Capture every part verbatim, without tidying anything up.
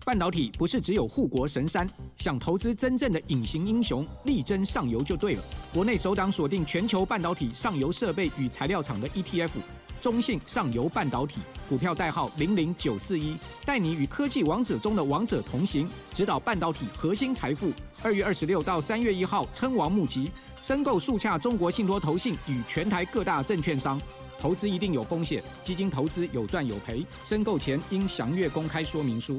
半导体不是只有护国神山，想投资真正的隐形英雄，力争上游就对了。国内首档锁定全球半导体上游设备与材料厂的 E T F， 中信上游半导体，股票代号零零九四一，带你与科技王者中的王者同行，指导半导体核心财富。二月二十六到三月一号，称王募集，申购速洽中国信托投信与全台各大证券商。投资一定有风险，基金投资有赚有赔，申购前应详阅公开说明书。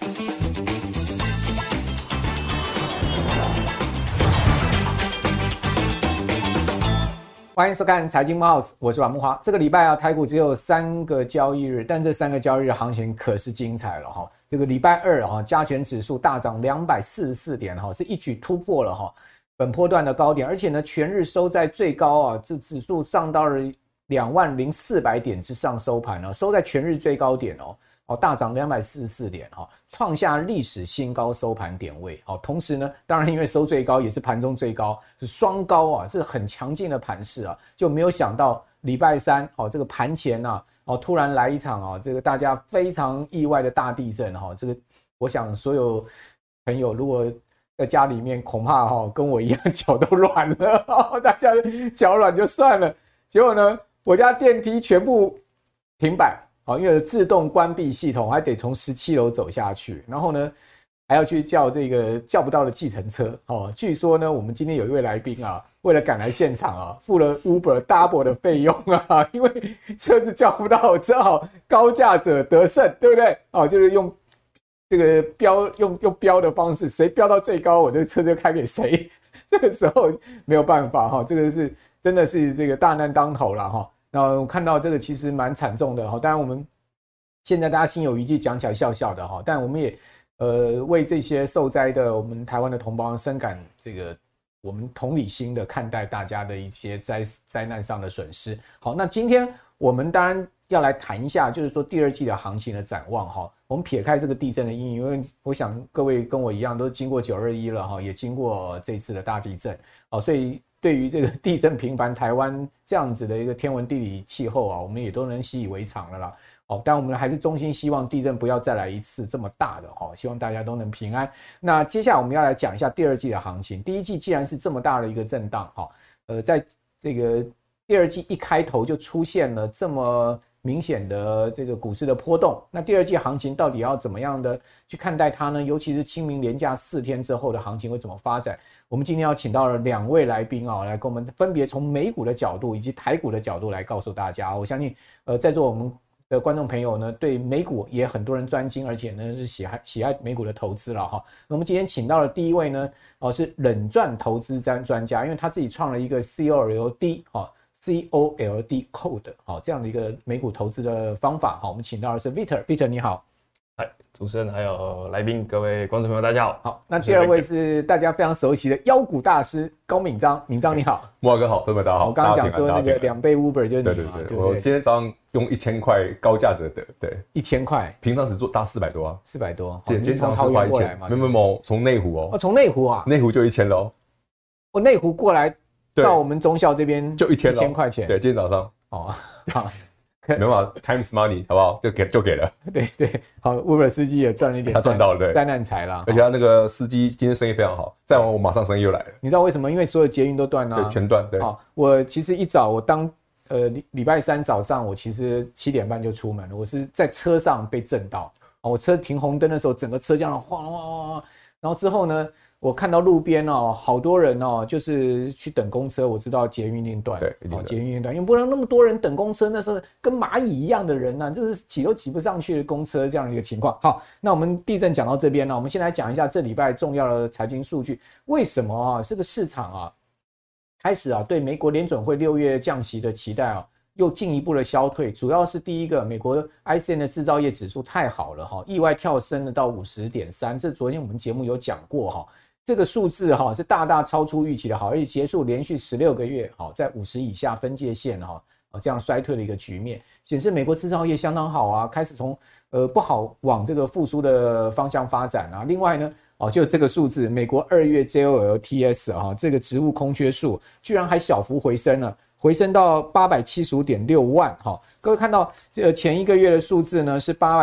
欢迎收看财经木 house， 我是阮木华。这个礼拜啊，台股只有三个交易日，但这三个交易日行情可是精彩了哈。这个礼拜二啊，加权指数大涨两百四十四点哈，是一举突破了哈本波段的高点，而且呢，全日收在最高啊，这指数上到了两万零四百点之上收盘哦，收在全日最高点哦，哦大涨两百四十四点哈，创下历史新高收盘点位哦。同时呢，当然因为收最高也是盘中最高，是双高啊，这个很强劲的盘势啊，就没有想到礼拜三哦这个盘前啊哦突然来一场啊这个大家非常意外的大地震哈，这个我想所有朋友如果在家里面恐怕哈跟我一样脚都软了，大家脚软就算了，结果呢？我家电梯全部停摆，因为有自动关闭系统，还得从十七楼走下去，然后呢，还要去叫这个叫不到的计程车。哦，据说呢，我们今天有一位来宾啊，为了赶来现场啊，付了 Uber double 的费用啊，因为车子叫不到，只好高价者得胜，对不对？哦，就是用这个标用用标的方式，谁标到最高，我这个车就开给谁。这个时候没有办法哈，这个是。真的是这个大难当头了哈。那我看到这个其实蛮惨重的哈。当然我们现在大家心有余悸，讲起来笑笑的哈。但我们也呃为这些受灾的我们台湾的同胞深感这个我们同理心的看待大家的一些灾灾难上的损失。好，那今天我们当然要来谈一下，就是说第二季的行情的展望哈。我们撇开这个地震的阴影，因为我想各位跟我一样都经过九二一了哈，也经过这次的大地震哦，所以。对于这个地震频繁台湾这样子的一个天文地理气候啊，我们也都能习以为常了啦。哦，但我们还是衷心希望地震不要再来一次这么大的哦，希望大家都能平安。那接下来我们要来讲一下第二季的行情。第一季既然是这么大的一个震荡，哈，呃，在这个第二季一开头就出现了这么明显的这个股市的波动，那第二季行情到底要怎么样的去看待它呢？尤其是清明连假四天之后的行情会怎么发展？我们今天要请到了两位来宾啊，来跟我们分别从美股的角度以及台股的角度来告诉大家。我相信，呃，在座我们的观众朋友呢，对美股也很多人专精，而且呢是喜爱喜爱美股的投资了哈。那我们今天请到的第一位呢，哦是冷赚投资专家，因为他自己创了一个 C O L D 哈。C O L D Code 好，这样的一个美股投资的方法好，我们请到的是 Victor，Victor 你好， 嗨，主持人还有来宾，各位观众朋友大家好。 好，那第二位是大家非常熟悉的妖股大师高敏章，敏章你好， 木华哥好，各位大家好。 我刚刚讲说那个两倍 Uber 就是你嘛， 对对 对, 对, 对我今天早上用一千块高价值的，对， 一千块， 平常只做大四百多啊， 四百多， 今天从桃园过来嘛，没有没有，从内湖哦， 哦，从内湖啊， 内湖就一千喽， 哦，内湖过来。到我们中校这边就一千一千块钱， 对，今天早上哦，好， 没办法 ，Times Money 好不好？就给就给了， 对对，好 ，Uber 司机也赚了一点， 他赚到了，对， 灾难财啦， 而且他那个司机今天生意非常好，再往我马上生意又来了， 你知道为什么？因为所有捷运都断了、啊， 对，全断，对。 哦，我其实一早我当呃礼拜三早上，我其实七点半就出门了，我是在车上被震到，哦，我车停红灯的时候，整个车这样晃晃晃晃，然后之后呢？我看到路边哦，好多人哦，就是去等公车。我知道捷运一定断， 对，一定哦，捷运一定断，因为不能那么多人等公车，那是跟蚂蚁一样的人呐、啊，这是挤都挤不上去的公车这样的一个情况。好，那我们地震讲到这边呢，我们先来讲一下这礼拜重要的财经数据。为什么啊？这个市场啊，开始啊，对美国联准会六月降息的期待啊。又进一步的消退，主要是第一个，美国 I C N 的制造业指数太好了哈，意外跳升了到 五十点三， 这昨天我们节目有讲过哈，这个数字哈是大大超出预期的好，而且结束连续十六个月好在五十以下分界线哈，这样衰退的一个局面，显示美国制造业相当好啊，开始从呃不好往这个复苏的方向发展啊。另外呢，哦，就这个数字，美国二月 J O L T S 啊，这个职务空缺数居然还小幅回升了。回升到 八百七十五点六万，各位看到前一个月的数字呢是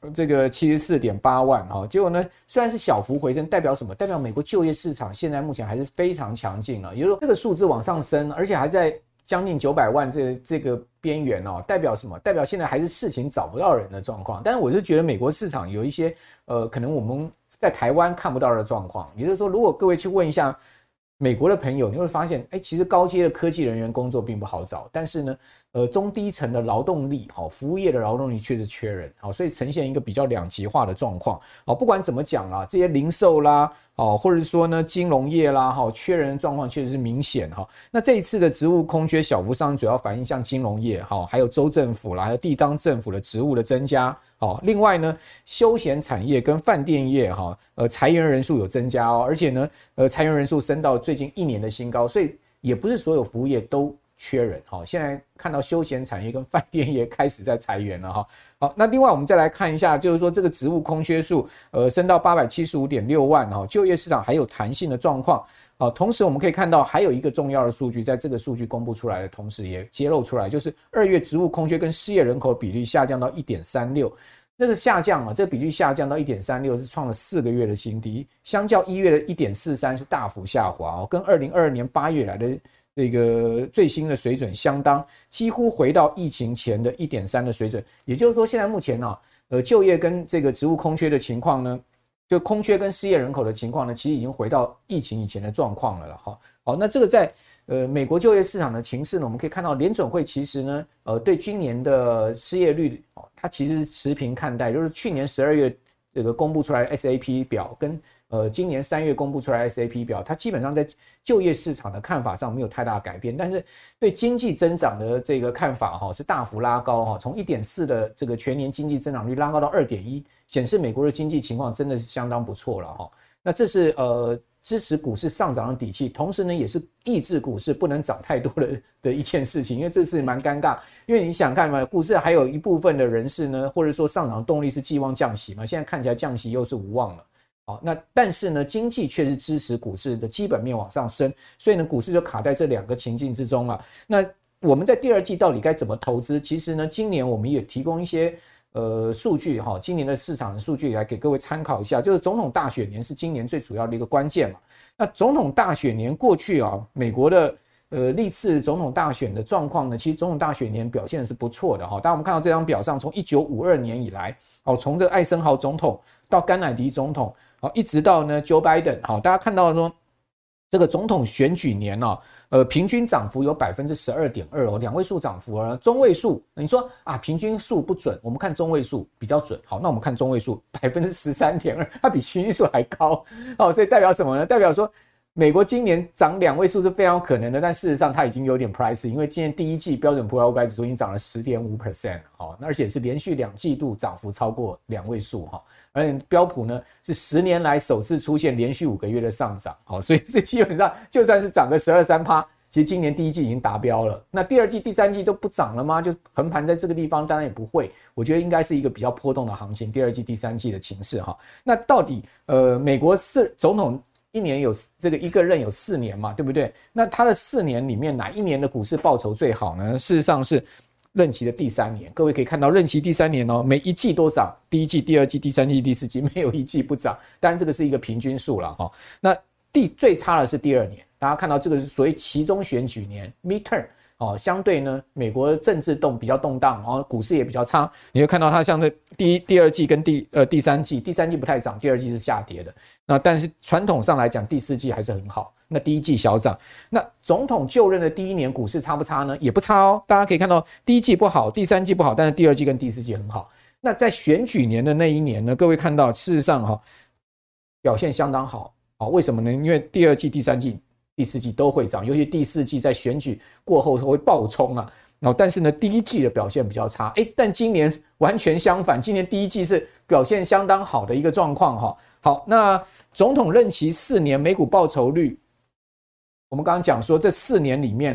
这个七十四点八万哈，结果呢虽然是小幅回升，代表什么？代表美国就业市场现在目前还是非常强劲啊，也就是说这个数字往上升，而且还在将近九百万这这个边缘哦，代表什么？代表现在还是事情找不到人的状况。但是我是觉得美国市场有一些呃，可能我们在台湾看不到的状况，也就是说，如果各位去问一下美国的朋友，你会发现，哎，其实高阶的科技人员工作并不好找，但是呢，呃，中低层的劳动力，好，服务业的劳动力确实缺人，好，所以呈现一个比较两极化的状况。好，不管怎么讲啦，这些零售啦，好，或者说呢金融业啦，好，缺人的状况确实是明显哈。那这一次的职务空缺小幅上升，主要反映像金融业，好，还有州政府啦，还有地方政府的职务的增加。好，另外呢，休闲产业跟饭店业哈，呃，裁员人数有增加哦，而且呢，呃，裁员人数升到最近一年的新高，所以也不是所有服务业都缺人哈。现在看到休闲产业跟饭店业开始在裁员了哈。好，那另外我们再来看一下，就是说这个职务空缺数，呃，升到八百七十五点六万哈，就业市场还有弹性的状况。好，同时我们可以看到还有一个重要的数据，在这个数据公布出来的同时也揭露出来，就是二月职务空缺跟失业人口比例下降到 一点三六。这个下降啊，这个比率下降到 一点三六 是创了四个月的新低，相较一月的 一点四三 是大幅下滑哦，跟二零二二年八月来的这个最新的水准相当，几乎回到疫情前的 一点三 的水准。也就是说，现在目前啊，呃，就业跟这个职务空缺的情况呢，就空缺跟失业人口的情况呢，其实已经回到疫情以前的状况了哈。好，那这个在呃美国就业市场的情势呢，我们可以看到联准会其实呢，呃，对今年的失业率哦，它其实是持平看待，就是去年十二月这个公布出来的 S A P 表跟呃今年三月公布出来的 S A P 表，它基本上在就业市场的看法上没有太大改变，但是对经济增长的这个看法哈是大幅拉高哈，从 一点四 的这个全年经济增长率拉高到 二点一， 显示美国的经济情况真的是相当不错了哈。那这是呃支持股市上涨的底气，同时呢也是抑制股市不能涨太多的的一件事情，因为这是蛮尴尬。因为你想看嘛，股市还有一部分的人士呢，或者说上涨动力是寄望降息嘛，现在看起来降息又是无望了。好，那但是呢，经济却是支持股市的基本面往上升，所以呢，股市就卡在这两个情境之中了。那我们在第二季到底该怎么投资？其实呢，今年我们也提供一些。呃，数据哈，今年的市场的数据来给各位参考一下，就是总统大选年是今年最主要的一个关键嘛。那总统大选年过去啊，美国的呃历次总统大选的状况呢，其实总统大选年表现是不错的哈。当我们看到这张表上，从一九五二年以来，好，从这个艾森豪总统到甘乃迪总统，好，一直到呢 Joe Biden， 好，大家看到说这个总统选举年啊。呃，平均涨幅有 百分之十二点二 哦，两位数涨幅啊，中位数，你说啊，平均数不准，我们看中位数比较准。好，那我们看中位数 百分之十三点二， 它比平均数还高。好，所以代表什么呢？代表说美国今年涨两位数是非常有可能的，但事实上它已经有点 price， 因为今年第一季标准普尔五百指数已经涨了 百分之十点五， 好，而且是连续两季度涨幅超过两位数哈。而且标普呢是十年来首次出现连续五个月的上涨，好，所以这基本上就算是涨个 百分之十二、百分之三， 其实今年第一季已经达标了。那第二季、第三季都不涨了吗？就横盘在这个地方，当然也不会。我觉得应该是一个比较波动的行情，第二季、第三季的情势哈。那到底呃，美国四总统一年有这个一个任有四年嘛，对不对？那他的四年里面哪一年的股市报酬最好呢？事实上是任期的第三年，各位可以看到，任期第三年哦，每一季都涨，第一季、第二季、第三季、第四季没有一季不涨，当然这个是一个平均数了哈。那第最差的是第二年，大家看到这个是所谓期中选举年 midterm 哦，相对呢，美国的政治动比较动荡，然后股市也比较差，你会看到它像这第一、第二季跟第呃第三季，第三季不太涨，第二季是下跌的。那但是传统上来讲，第四季还是很好。那第一季小涨，那总统就任的第一年股市差不差呢？也不差哦。大家可以看到，第一季不好，第三季不好，但是第二季跟第四季很好。那在选举年的那一年呢，各位看到，事实上哈、哦，表现相当好。好，为什么呢？因为第二季、第三季、第四季都会涨，尤其第四季在选举过后会爆冲啊。然后，但是呢，第一季的表现比较差，哎，但今年完全相反，今年第一季是表现相当好的一个状况哈。好，那总统任期四年，美股报酬率。我们刚刚讲说，这四年里面哈，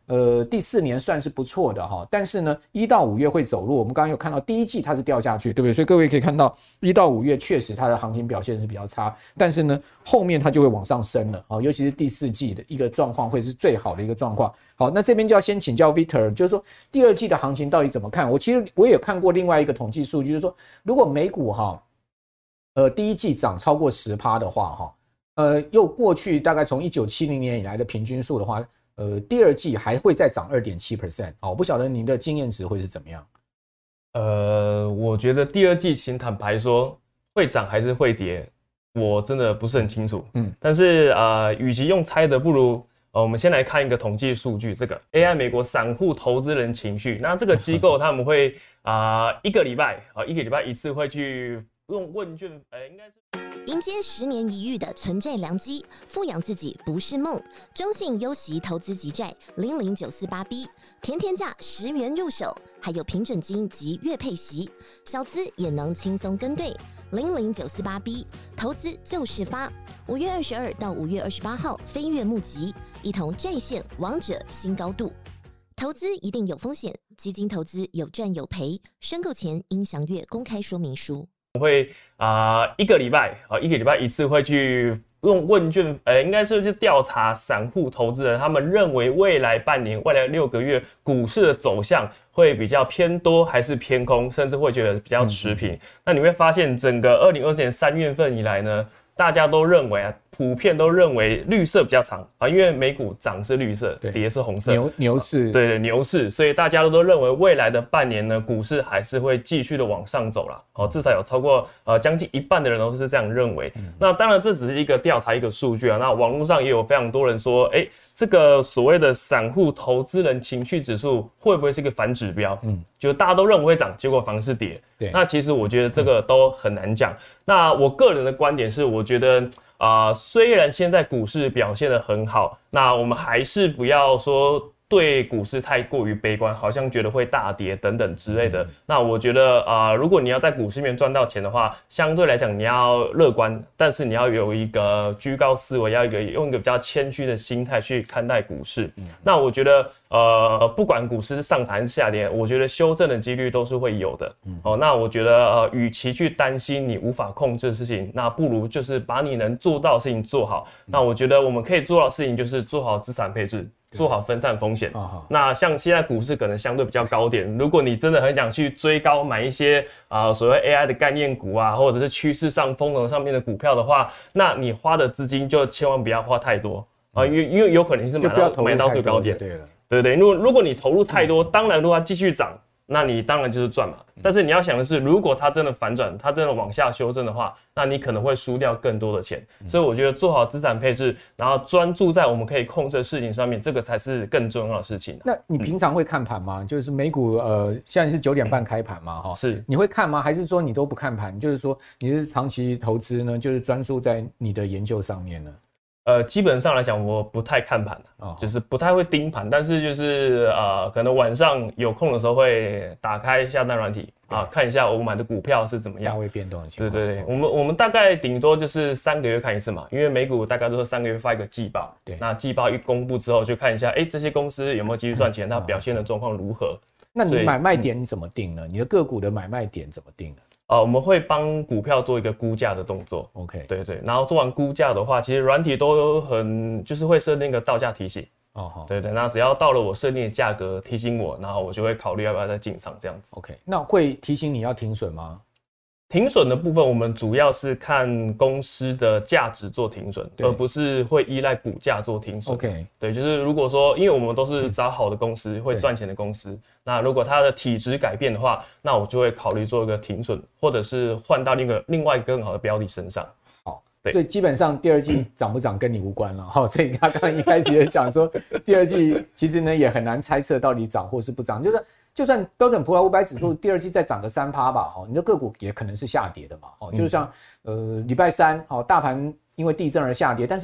呃第四年算是不错的哈，但是呢一到五月会走弱，我们刚刚有看到第一季它是掉下去，对不对？所以各位可以看到一到五月确实它的行情表现是比较差，但是呢后面它就会往上升了啊，尤其是第四季的一个状况会是最好的一个状况。好，那这边就要先请教 Victor， 就是说第二季的行情到底怎么看？我其实我也看过另外一个统计数据，就是说如果美股哈，呃第一季涨超过 百分之十 的话哈。呃，又过去大概从一九七零年以来的平均数的话，呃，第二季还会再涨 百分之二点七。好，我不晓得您的经验值会是怎么样。 呃，我觉得第二季，请坦白说，会涨还是会跌，我真的不是很清楚。嗯，但是呃，与其用猜的，不如呃，我们先来看一个统计数据，这个 A I 美国散户投资人情绪，那这个机构他们会啊、呃、一个礼拜啊、呃、一个礼拜一次会去用问卷，呃，应该是。 迎接十年一遇的存债良机，富养自己不是梦。中信优息投资级债零零九四八 B， 甜甜价十元入手，还有平准金及月配息，小资也能轻松跟对。零零九四八 B， 投资就是发。五月二十二到五月二十八号飞跃募集，一同债线王者新高度。投资一定有风险，基金投资有赚有赔，申购前应详阅公开说明书。 会啊、呃、一个礼拜啊、呃、一个礼拜一次会去用问卷，呃，应该是去调查散户投资人，他们认为未来半年、未来六个月股市的走向会比较偏多还是偏空，甚至会觉得比较持平。嗯、那你会发现，整个二零二四年三月份以来呢，大家都认为啊，普遍都认为绿色比较长啊，因为美股涨是绿色，跌是红色， 牛牛市， 对对牛市，所以大家都认为未来的半年呢，股市还是会继续的往上走啦。哦，至少有超过呃将近一半的人都是这样认为。嗯、那当然这只是一个调查一个数据啊，那网络上也有非常多人说，哎，这个所谓的散户投资人情绪指数会不会是一个反指标？嗯，就大家都认为会涨，结果反而是跌。对，那其实我觉得这个都很难讲。嗯、那我个人的观点是，我觉得。啊、呃，虽然现在股市表现得很好，那我们还是不要说对股市太过于悲观，好像觉得会大跌等等之类的。嗯、那我觉得啊、呃，如果你要在股市里面赚到钱的话，相对来讲你要乐观，但是你要有一个居高思维，要一个用一个比较谦虚的心态去看待股市。嗯、那我觉得呃，不管股市上涨还是下跌，我觉得修正的几率都是会有的。嗯、哦，那我觉得呃，与其去担心你无法控制的事情，那不如就是把你能做到的事情做好。嗯、那我觉得我们可以做到的事情就是做好资产配置。做好分散风险。那像现在股市可能相对比较高点，如果你真的很想去追高买一些啊、呃、所谓 A I 的概念股啊，或者是趋势上风能上面的股票的话，那你花的资金就千万不要花太多啊、呃，因为因为有可能是买到买到最高点。对了，对对，如果如果你投入太多，当然如果它继续涨。那你当然就是赚嘛，但是你要想的是，如果它真的反转，它真的往下修正的话，那你可能会输掉更多的钱。所以我觉得做好资产配置，然后专注在我们可以控制的事情上面，这个才是更重要的事情。 那你平常会看盘吗？就是美股呃，现在是九点半开盘嘛，哈， 是你会看吗？还是说你都不看盘？就是说你是长期投资呢，就是专注在你的研究上面呢？ 呃，基本上来讲，我不太看盘、哦、就是不太会盯盘，但是就是呃，可能晚上有空的时候会打开下单软体啊，看一下我买的股票是怎么样， 价位变动的情况。 对对对，我们我们大概顶多就是三个月看一次嘛，因为美股大概都是三个月发一个季报，对，那季报一公布之后就看一下，哎，这些公司有没有继续赚钱，它表现的状况如何。 那你买卖点你怎么定呢？你的个股的买卖点怎么定呢？ 呃，我们会帮股票做一个估价的动作 ，OK， 对对，然后做完估价的话，其实软体都有很就是会设定一个到价提醒，哦好，对对，那只要到了我设定的价格提醒我，然后我就会考虑要不要再进场这样子 ，OK， 那会提醒你要停损吗？ 停损的部分，我们主要是看公司的价值做停损，而不是会依赖股价做停损。 OK， 对，就是如果说，因为我们都是找好的公司，嗯、会赚钱的公司，那如果它的体质改变的话，那我就会考虑做一个停损，或者是换到另一个另外一个更好的标的身上。 好，所以基本上第二季涨不涨跟你无关了哈。所以他刚刚一开始也讲说，第二季其实呢也很难猜测到底涨或是不涨，就是。就算标准普尔五百指数第二季再涨个 百分之三 吧，你的个股也可能是下跌的嘛。就像呃礼拜三大盘因为地震而下跌，但是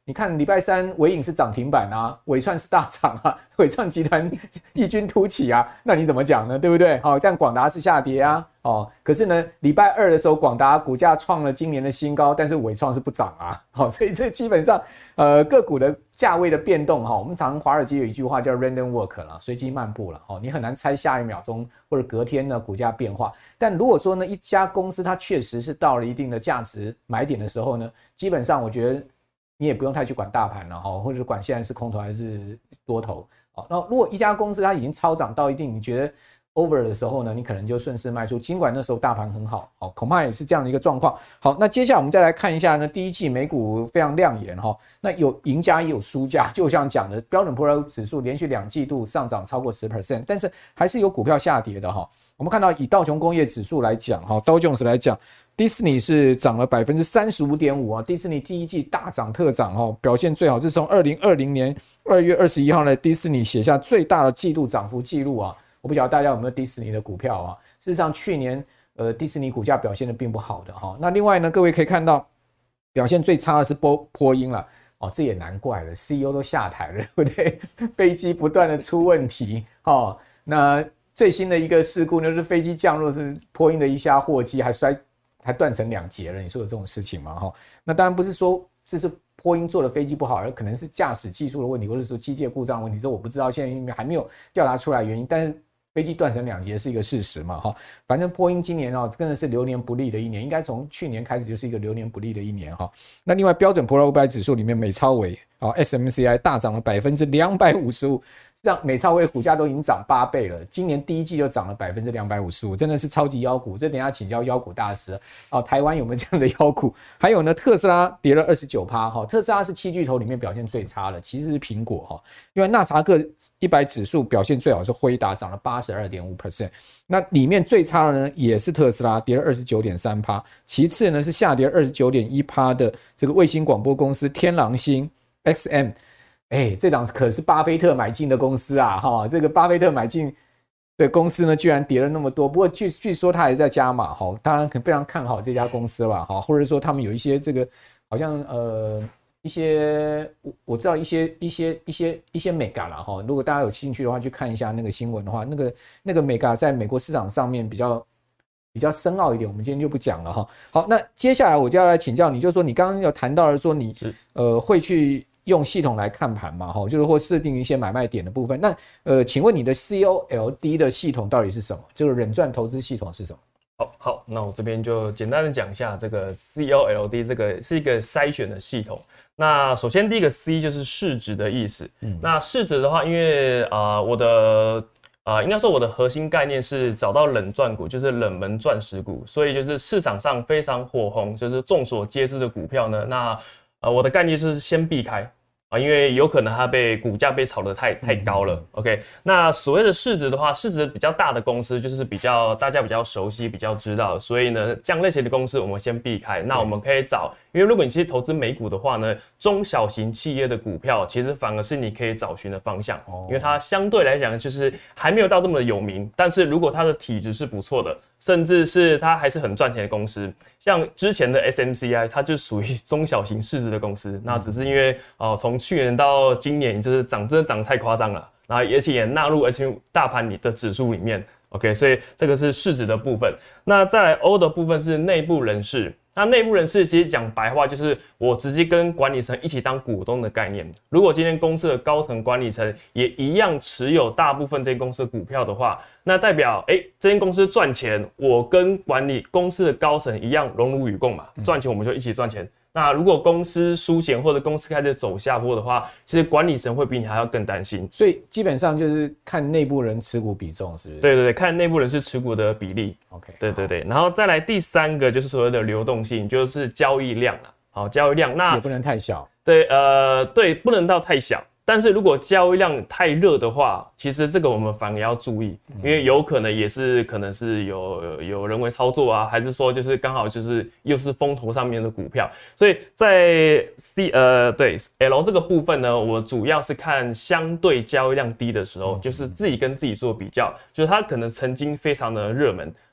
你看礼拜三伟影是涨停板啊，伟创是大涨啊，伟创集团异军突起啊，那你怎么讲呢？对不对？好、哦，但广达是下跌啊，哦，可是呢，礼拜二的时候广达股价创了今年的新高，但是伟创是不涨啊，好、哦，所以这基本上呃个股的价位的变动哈、哦，我们常华尔街有一句话叫 random walk 啦，随机漫步了，哦，你很难猜下一秒钟或者隔天呢股价变化。但如果说呢一家公司它确实是到了一定的价值买点的时候呢，基本上我觉得你也不用太去管大盘了哈，或者是管现在是空头还是多头。那如果一家公司它已经超涨到一定你觉得 over 的时候呢，你可能就顺势卖出，尽管那时候大盘很好，好，恐怕也是这样的一个状况。好，那接下来我们再来看一下呢，第一季美股非常亮眼哈，那有赢家也有输家，就像讲的标准普尔指数连续两季度上涨超过 百分之十， 但是还是有股票下跌的哈。我们看到以道琼工业指数来讲哈，道琼斯来讲，迪士尼是涨了 百分之三十五点五 啊，迪士尼第一季大涨特涨哈，表现最好是从二零二零年二月二十一号呢，迪士尼写下最大的季度涨幅记录啊。我不晓得大家有没有迪士尼的股票啊？事实上，去年呃迪士尼股价表现的并不好的哈。那另外呢，各位可以看到表现最差的是波波音了哦，这也难怪了 ，C E O 都下台了，对不对？飞机不断的出问题哦。那最新的一个事故呢，就是飞机降落是波音的一架货机还摔还断成两截了，你说有这种事情吗？哈，那当然不是说这是波音做的飞机不好，而可能是驾驶技术的问题，或者说机械故障的问题，这我不知道，现在还没有调查出来原因，但是飞机断成两截是一个事实嘛，哈，反正波音今年哦真的是流年不利的一年，应该从去年开始就是一个流年不利的一年哈。那另外标准普尔五百指数里面美超微啊 S M C I 大涨了 百分之两百五十五， 让美超微股价都已经涨八倍了，今年第一季就涨了 百分之两百五十五， 真的是超级妖股，这等一下请教妖股大师哦，台湾有没有这样的妖股？还有呢，特斯拉跌了 百分之二十九， 哈，特斯拉是七巨头里面表现最差的，其实是苹果哈，因为纳斯达克一百指数表现最好是辉达，涨了 八十二点五 percent， 那里面最差的呢也是特斯拉，跌了 百分之二十九点三， 其次呢是下跌 百分之二十九点一 的这个卫星广播公司天狼星 X M。哎，这档可是巴菲特买进的公司啊，哈，这个巴菲特买进的公司呢，居然跌了那么多。不过据据说他还在加码，哈，当然非常看好这家公司吧，哈，或者说他们有一些这个好像呃一些我我知道一些一些一些一些 mega 啦，哈，如果大家有兴趣的话，去看一下那个新闻的话，那个那个 mega 在美国市场上面比较比较深奥一点，我们今天就不讲了哈。好，那接下来我就要来请教你，就是说你刚刚有谈到了说你呃会去用系统来看盘嘛，就是或设定一些买卖点的部分。那呃，请问你的 C O L D 的系统到底是什么？就是忍赚投资系统是什么？ 好，好，那我这边就简单的讲一下这个 C O L D， 这个是一个筛选的系统。那首先第一个 C 就是市值的意思。嗯，那市值的话，因为啊、呃、我的啊、呃、应该说我的核心概念是找到冷钻股，就是冷门钻石股，所以就是市场上非常火红，就是众所皆知的股票呢，那呃我的概念是先避开。啊，因为有可能它被股价被炒得太太高了。OK， 那所谓的市值的话，市值比较大的公司就是比较大家比较熟悉、比较知道，所以呢，这样类型的公司我们先避开。那我们可以找，因为如果你其实投资美股的话呢，中小型企业的股票其实反而是你可以找寻的方向，因为它相对来讲就是还没有到这么的有名，但是如果它的体质是不错的，甚至是它还是很赚钱的公司，像之前的 S M C I， 它就属于中小型市值的公司，那只是因为哦从去年到今年就是涨真的涨得太夸张了，然后而且也纳入 H 大盘里的指数里面 ，OK， 所以这个是市值的部分。那再来 O 的部分是内部人士，那内部人士其实讲白话就是我直接跟管理层一起当股东的概念。如果今天公司的高层管理层也一样持有大部分这间公司的股票的话，那代表哎这间公司赚钱，我跟管理公司的高层一样荣辱与共嘛，赚钱我们就一起赚钱。那如果公司输钱或者公司开始走下坡的话，其实管理层会比你还要更担心。 所以基本上就是看内部人持股比重，是不是？ 对对对，看内部人是持股的比例。 OK， 对对对，然后再来第三个就是所谓的流动性，就是交易量啦。好，交易量那也不能太小。 对，呃，对，不能到太小。但是如果交易量太热的话，其实这个我们反而要注意，因为有可能也是可能是有有人为操作啊，还是说就是刚好就是又是风头上面的股票，所以在 C 呃对 L 这个部分呢，我主要是看相对交易量低的时候，就是自己跟自己做比较，就是它可能曾经非常的热门。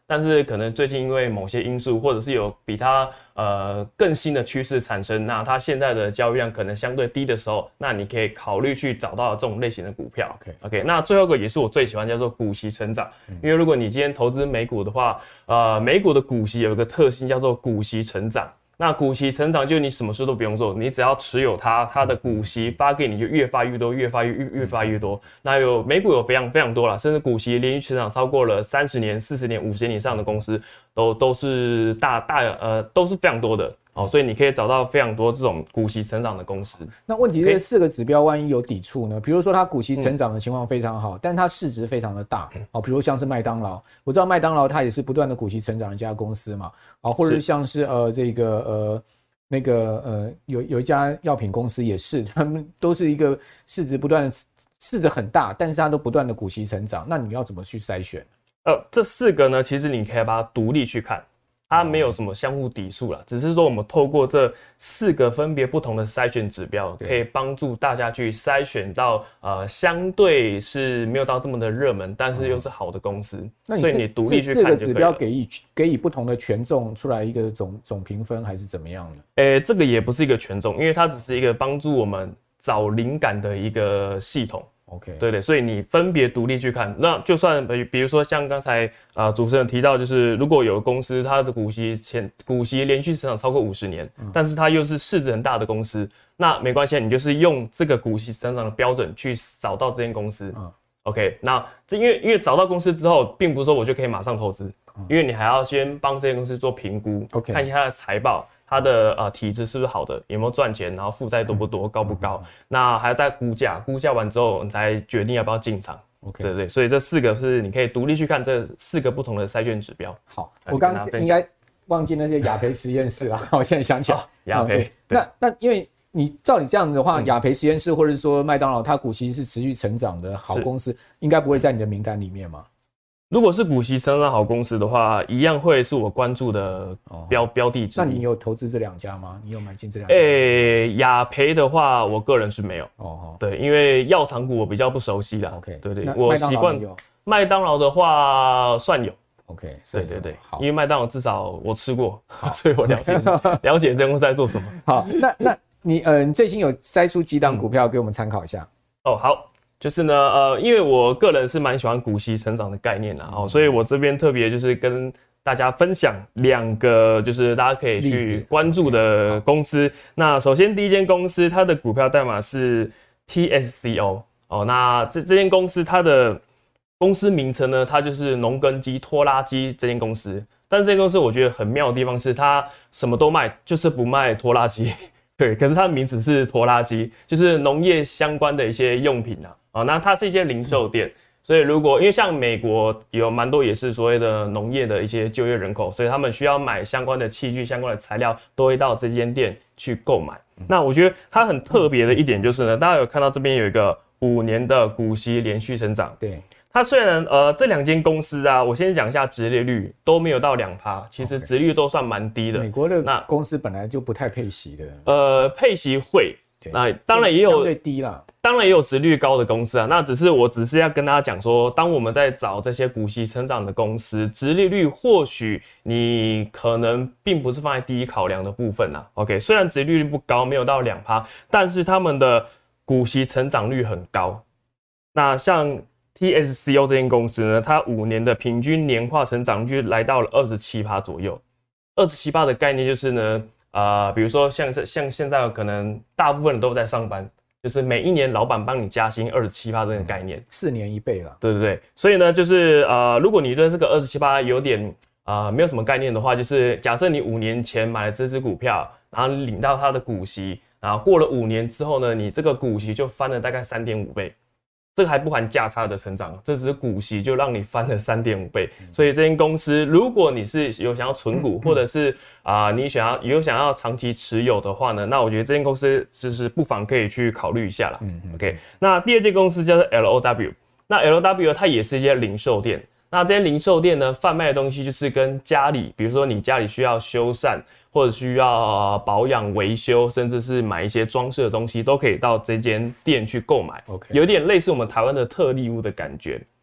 但是可能最近因为某些因素，或者是有比它呃更新的趋势产生，那它现在的交易量可能相对低的时候，那你可以考虑去找到这种类型的股票。OK OK， 那最后一个也是我最喜欢，叫做股息成长。嗯、因为如果你今天投资美股的话，呃，美股的股息有一个特性叫做股息成长。那股息成长就是你什么事都不用做，你只要持有它，它的股息发给你就越发越多，越发越越越发越多。那有美股有非常非常多啦，甚至股息连续成长超过了三十年、四十年、五十年以上的公司，都都是大大呃都是非常多的。哦，所以你可以找到非常多这种股息成长的公司。 那问题是四个指标万一有抵触呢？比如说它股息成长的情况非常好，嗯、但它市值非常的大。哦，比如像是麦当劳，我知道麦当劳它也是不断的股息成长的一家公司嘛。啊，或者是像是呃这个呃那个呃有有一家药品公司也是，他们都是一个市值不断的市值很大，但是它都不断的股息成长。那你要怎么去筛选？ 呃，这四个呢，其实你可以把它独立去看。它没有什么相互抵触啦，只是说我们透过这四个分别不同的筛选指标，可以帮助大家去筛选到呃相对是没有到这么的热门，但是又是好的公司。嗯、所以你独立去看就可以了。 四个指标给予给予不同的权重出来一个总总评分，还是怎么样呢？ 诶，这个也不是一个权重，因为它只是一个帮助我们找灵感的一个系统。 OK， 对对，所以你分别独立去看，那就算比如说像刚才啊、呃、主持人提到，就是如果有公司它的股息前股息连续成长超过五十年，嗯、但是它又是市值很大的公司，那没关系，你就是用这个股息成长的标准去找到这间公司。嗯、OK， 那这因为因为找到公司之后，并不是说我就可以马上投资，嗯、因为你还要先帮这间公司做评估， okay. 看一下它的财报。它的呃体质是不是好的，有没有赚钱，然后负债多不多，高不高，那还要再估价，估价完之后你才决定要不要进场。OK， 对对，所以这四个是你可以独立去看这四个不同的筛选指标。 好，我刚刚应该忘记那些雅培实验室了，我现在想起来。 雅培， 那那因为你照你这样子的话，雅培实验室或者是说麦当劳，它股息是持续成长的好公司，应该不会在你的名单里面吗？ 如果是股息成长好公司的话，一样会是我关注的标、哦、标的之一。 那你有投资这两家吗？你有买进这两家？ 诶，雅培的话，我个人是没有。哦，对，因为药厂股我比较不熟悉啦。 OK， 对 对，我习惯。麦当劳的话算有。 OK， 对对对，因为麦当劳至少我吃过，所以我了解了解这间公司在做什么。 好，那那你呃，你最近有筛出几档股票给我们参考一下？ 嗯、哦，好。就是呢，呃，因为我个人是蛮喜欢股息成长的概念啦，哦，所以我这边特别就是跟大家分享两个，就是大家可以去关注的公司。那首先第一间公司，它的股票代码是 T S C O 哦，那这这间公司它的公司名称呢，它就是农耕机拖拉机这间公司。但是这间公司我觉得很妙的地方是，它什么都卖，就是不卖拖拉机。对，可是它的名字是拖拉机，就是农业相关的一些用品啊。哦，那它是一些零售店，所以如果因为像美国有蛮多也是所谓的农业的一些就业人口，所以他们需要买相关的器具、相关的材料，都会到这间店去购买。那我觉得它很特别的一点就是呢，大家有看到这边有一个五年的股息连续成长。 对， 它虽然呃这两间公司啊，我先讲一下殖利率都没有到两趴，其实殖利率都算蛮低的。 美国的那公司本来就不太配息的。 呃，配息会。那当然也有相对低啦， 当然也有殖利率高的公司啊。那只是我只是要跟大家讲说，当我们在找这些股息成长的公司，殖利率或许你可能并不是放在第一考量的部分啊。OK， 虽然殖利率不高，没有到两趴，但是他们的股息成长率很高。那像 T S C O 这间公司呢，它五年的平均年化成长率来到了二十七趴左右。二十七趴的概念就是呢。呃，比如说像像现在可能大部分人都在上班，就是每一年老板帮你加薪二十七趴这个概念， 四、嗯、年一倍了。 对对对，所以呢，就是呃，如果你对这个二十七趴有点呃没有什么概念的话，就是假设你五年前买了这支股票，然后领到它的股息，然后过了五年之后呢，你这个股息就翻了大概三点五倍。这个还不含价差的成长，这只是股息就让你翻了 三点五倍。所以这间公司，如果你是有想要存股，或者是啊、呃、你想要有想要长期持有的话呢，那我觉得这间公司就是不妨可以去考虑一下啦。嗯 OK， 那第二间公司叫做 L O W， 那 L O W 它也是一些零售店。那这些零售店呢，贩卖的东西就是跟家里，比如说你家里需要修繕，或者需要保养维修，甚至是买一些装饰的东西，都可以到这间店去购买。OK， 有点类似我们台湾的特力屋的感觉。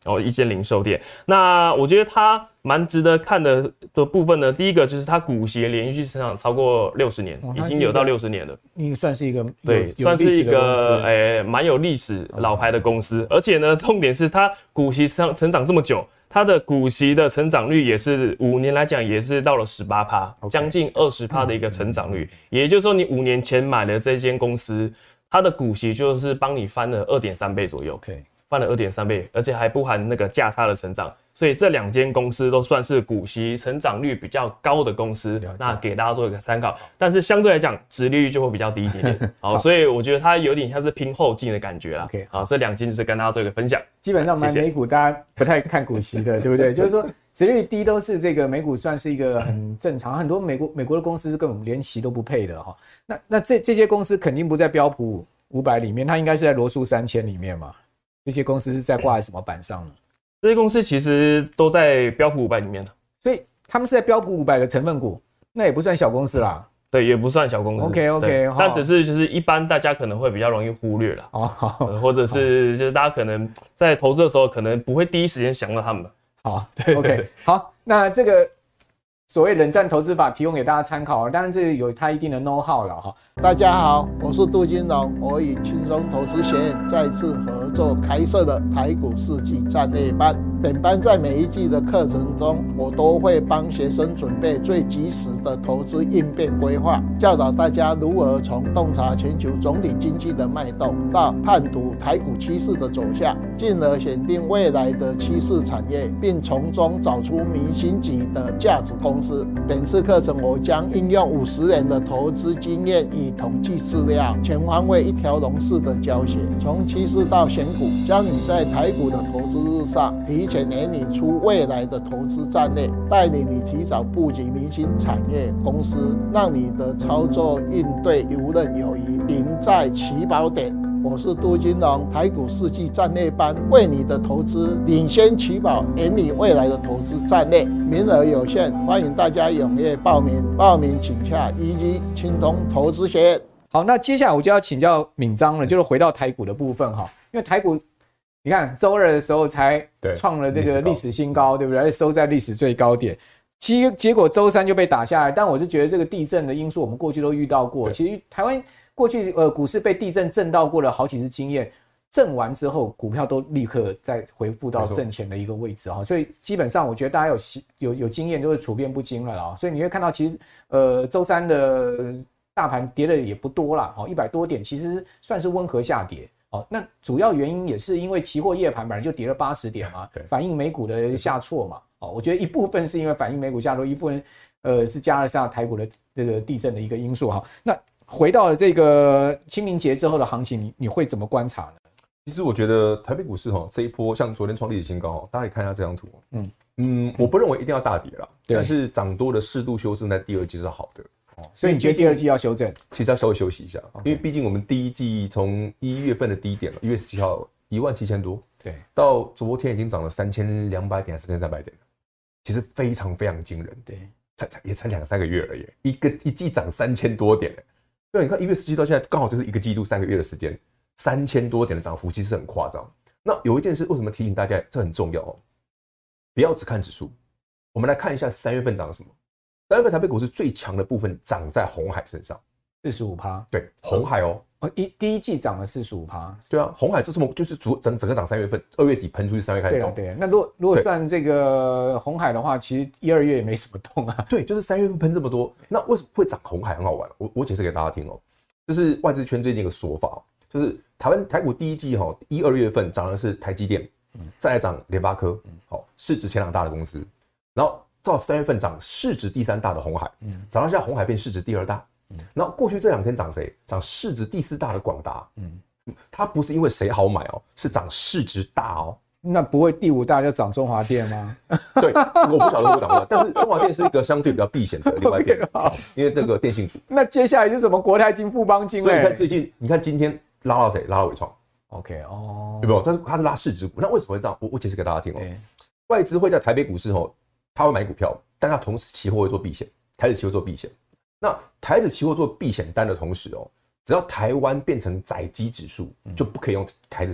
哦，一间零售店。那我觉得它蛮值得看的的部分呢，第一个就是它股息连续成长超过六十年， 哦、 已经有到六十年了。 你算是一个对，算是一个诶蛮、欸、有历史老牌的公司，而且呢，重点是它股息成成长这么久。它的股息的成长率也是五年来讲也是到了 百分之十八， 将近 百分之二十 的一个成长率，也就是说你五年前买的这间公司，它的股息就是帮你翻了 二点三 倍左右， okay. 翻了 二点三 倍，而且还不含那个价差的成长，所以这两间公司都算是股息成长率比较高的公司，那给大家做一个参考。但是相对来讲，殖利率就会比较低一点点，好，所以我觉得它有点像是拼后劲的感觉啦。 Okay, 好，这两间就是跟大家做一个分享。 基本上买美股大家不太看股息的，对不对？就是说殖利率低都是这个美股算是一个很正常，很多美国美国的公司根本连息都不配的哈。那那这这些公司肯定不在标普五百里面，它应该是在罗素三千里面嘛。这些公司是在挂在什么板上呢？ 这些公司其实都在标普五百里面， 所以他们是在标普五百的成分股，那也不算小公司啦。 对，也不算小公司。 OK OK， 但只是就是一般大家可能会比较容易忽略啦，哦，呃、或者是就是大家可能在投资的时候可能不会第一时间想到他们。 好，对 ，OK， 好，那这个所谓冷战投资法提供给大家参考，当然这个有它一定的 know how 了哈。 大家好，我是杜金龙，我与轻松投资学院再次合作开设的台股四季战略班。本班在每一季的课程中，我都会帮学生准备最及时的投资应变规划，教导大家如何从洞察全球总体经济的脉动，到判读台股趋势的走向，进而选定未来的趋势产业，并从中找出明星级的价值公司。本次课程我将应用五十年的投资经验与统计资料，全方位一条龙式的教学，从趋势到选股，将你在台股的投资路上提前研拟出未来的投资战略，带领你提早布局明星产业公司，让你的操作应对游刃有余，赢在起跑点。我是杜金龙，台股四季战略班为你的投资领先起跑，研拟未来的投资战略，名额有限，欢迎大家踊跃报名。报名请洽一级青通投资学院。 好，那接下来我就要请教闵章了，就是回到台股的部分哈，因为台股你看周二的时候才创了这个历史新高，对不对？收在历史最高点。其实结果周三就被打下来，但我是觉得这个地震的因素我们过去都遇到过。其实台湾过去呃股市被地震震到过了好几次经验，震完之后股票都立刻再回复到正前的一个位置啊，所以基本上我觉得大家有有有经验都是处变不惊了啦。所以你会看到其实呃周三的大盘跌的也不多啦，一百多点，其实算是温和下跌。哦，那主要原因也是因为期货夜盘本来就跌了八十点嘛，反映美股的下挫嘛。哦，我觉得一部分是因为反映美股下挫，一部分呃是加了上台股的这个地震的一个因素哈。那回到了这个清明节之后的行情，你你会怎么观察呢？ 其实我觉得台北股市哈这一波像昨天创历史新高，大家可以看一下这张图。嗯嗯，我不认为一定要大跌啦，但是涨多的适度修正在第二季是好的。 哦，所以你觉得第二季要修正？ 其实要稍微休息一下， okay. 因为毕竟我们第一季从一月份的低点了，一月十七号一万七千多， 对， 到昨天已经涨了三千两百点，三千三百点了，其实非常非常惊人， 对， 才才也才两三个月而已，一个一季涨三千多点，对，你看一月十七到现在刚好就是一个季度三个月的时间，三千多点的涨幅其实很夸张。那有一件事为什么提醒大家，这很重要哦，不要只看指数，我们来看一下三月份涨了什么。三月份台北股市最强的部分涨在鸿海身上， 百分之四十五， 对，鸿海哦， 哦一第一季涨了 百分之四十五， 对啊，鸿海这么就是整整个涨三月份，二月底喷出去，三月开始动， 对啊对啊。那如果如果算这个鸿海的话，其实一二月也没什么动啊， 对，就是三月份喷这么多，那为什么会涨鸿海？很好玩，我我解释给大家听哦，就是外资圈最近一个说法，就是台湾台股第一季哈一二月份涨的是台积电，再来涨联发科，好，市值前两大的公司，然后到三月份涨市值第三大的鸿海，涨到现在鸿海变市值第二大。然后过去这两天涨谁？涨市值第四大的广达。它不是因为谁好买哦，是涨市值大哦。 那不会第五大就涨中华电吗？ 对，我不晓得会涨不涨，但是中华电是一个相对比较避险的另外一边， okay, 因为这个电信股。 那接下来就是什么国泰金、富邦金嘞？ 所以你看最近，你看今天拉到谁？拉到伟创。 OK 哦， 有没有？它是它是拉市值股，那为什么会这样？我我解释给大家听哦。外资会在台北股市哦。他会买股票，但他同时期货会做避险，台指期货做避险。那台指期货做避险单的同时哦，只要台湾变成载基指数，就不可以用台指期。